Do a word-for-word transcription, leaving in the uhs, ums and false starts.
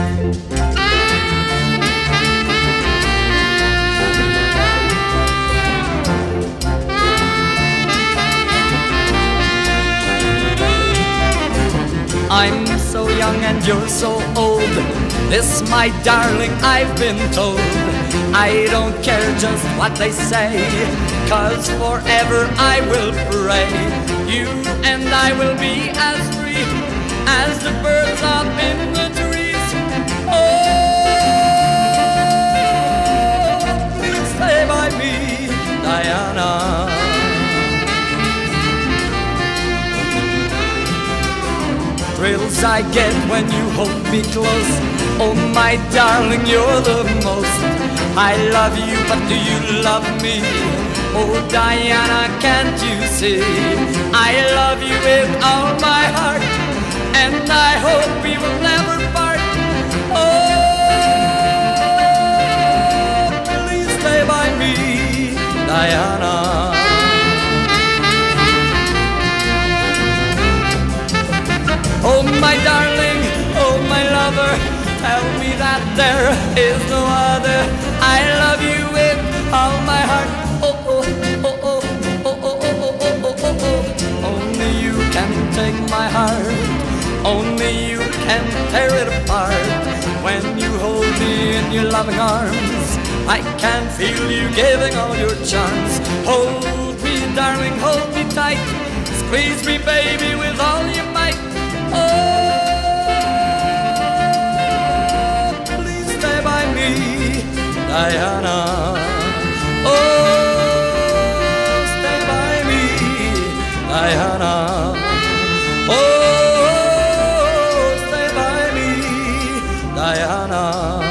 I'm so young and you're so old. This, my darling, I've been told. I don't care just what they say, 'cause forever I will pray. You and I will be as free as the birds up in the trees. Oh, please stay by me, Diana. Thrills I get when you hold me close. Oh my darling, you're the most. I love you, but do you love me? Oh Diana, can't you see? I love you with all my heart, and I hope we will never part. Oh, please stay by me, Diana. Oh my darling, oh my lover, tell me that there is no other. I love you with all my heart. Oh oh oh oh oh oh oh oh oh oh oh. Only you can take my heart. Only you can tear it apart. When you hold me in your loving arms, I can feel you giving all your charms. Hold me, darling, hold me tight. Squeeze me, baby, with all your might. Oh, please stay by me, Diana. Oh, stay by me, Diana. Oh, stay by me, Diana.